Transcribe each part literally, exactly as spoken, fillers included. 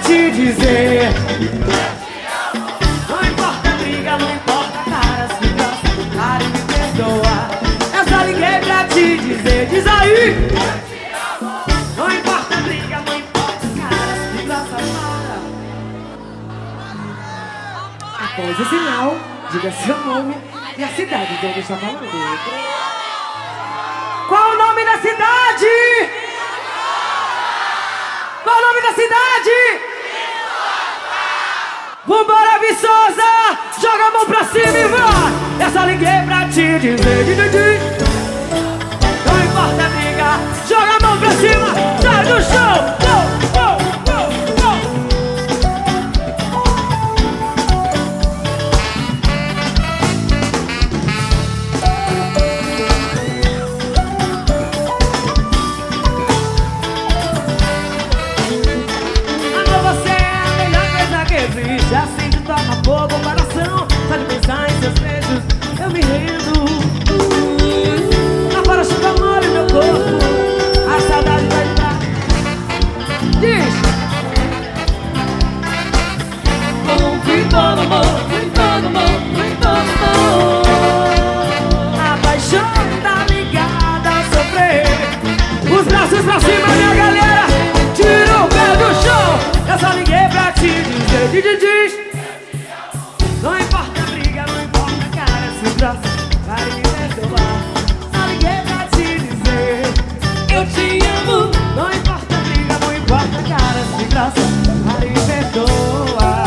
te dizer: não importa a briga, não importa a cara, se gosta, para e me perdoa. Eu só liguei pra te dizer, diz aí. Não importa a briga, não importa a cara, se gosta, para. Após o sinal, diga seu nome e a cidade de onde está falando. Qual o nome da cidade? Qual o nome da cidade? Vambora, Viçosa! Joga a mão pra cima e vai! Eu só liguei pra te dizer: não importa a briga, joga a mão pra cima, sai do chão! Go, go, go, go. Amor, você é a melhor coisa que existe. Assim de toca fogo o coração. Só de pensar em seus beijos eu me rendo. Agora chuva mole meu corpo, a saudade vai entrar. Diz: fui todo amor, fui todo amor, fui todo amor. A paixão tá ligada a sofrer. Os braços pra cima, minha galera, tira o pé do chão. Eu só liguei pra te dizer: diz, diz. Não importa a briga, não importa a cara, se o braço vai me perdoar. Só liguei pra te dizer: eu te amo. Não importa a briga, não importa a cara, se o braço vai me perdoar.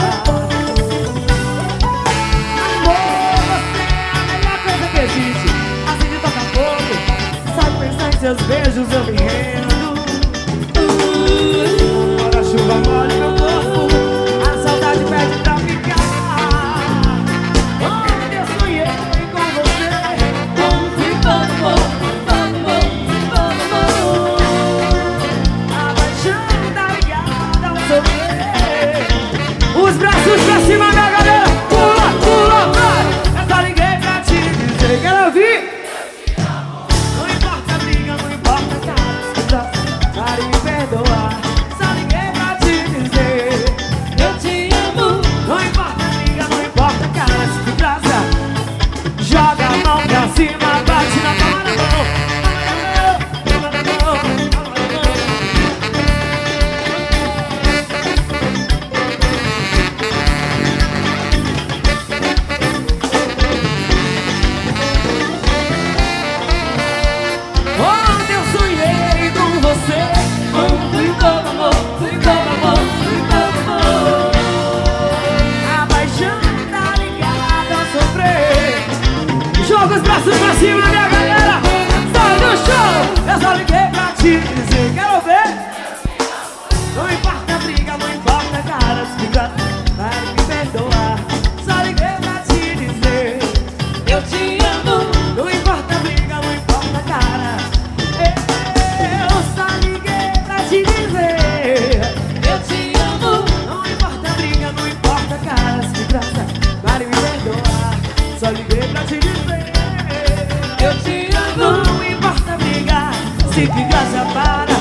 Amor, você é a melhor coisa que existe. Assim de tocar fogo, só de pensar em seus beijos eu me rendo. Agora a chuva molha meu corpo, a saudade pede pra ficar. Ontem eu sonhei com você, fui todo amor, todo amor, todo amor. A paixão tá ligada ao sofrer. Os braços pra cima, minha galera, pula, pula, vai. Eu só liguei pra te dizer: quero ouvir. Não importa a briga, não importa a cara, se vai me perdoar. Só liguei pra te dizer: eu te amo. Não importa a briga, não importa a cara, se traça. Joga a mão pra cima, bate na palma da mão. Palma da mão, palma da mão. Ontem eu sonhei com você, fui todo amor, fui todo amor, fui todo amor. A paixão tá ligada a sofrer. Joga os braços pra cima, minha galera, sai do chão. Eu só liguei pra te dizer: quero ver. Não importa a briga, não importa a cara, se liga, vai me perdoar. Só liguei pra te dizer: eu te amo. Não importa a briga, não importa a cara, eu só liguei pra te dizer: eu te amo. Não importa a briga, não importa a cara, se graça, vai me perdoar. Só liguei pra te dizer: eu te amo. Não importa a briga, se graça, para.